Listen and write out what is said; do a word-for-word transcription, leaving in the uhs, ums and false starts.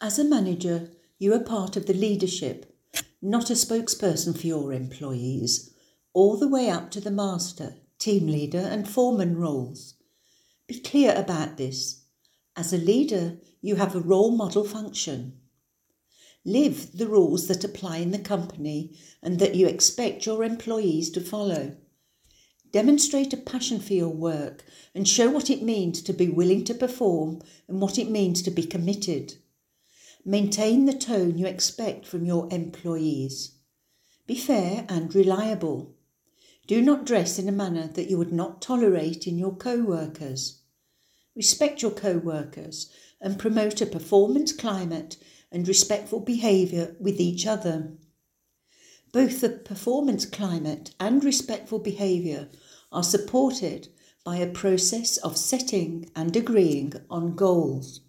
As a manager, you are part of the leadership, not a spokesperson for your employees, all the way up to the master, team leader and foreman roles. Be clear about this. As a leader, you have a role model function. Live the rules that apply in the company and that you expect your employees to follow. Demonstrate a passion for your work and show what it means to be willing to perform and what it means to be committed. Maintain the tone you expect from your employees. Be fair and reliable. Do not dress in a manner that you would not tolerate in your co-workers. Respect your co-workers and promote a performance climate and respectful behaviour with each other. Both the performance climate and respectful behaviour are supported by a process of setting and agreeing on goals.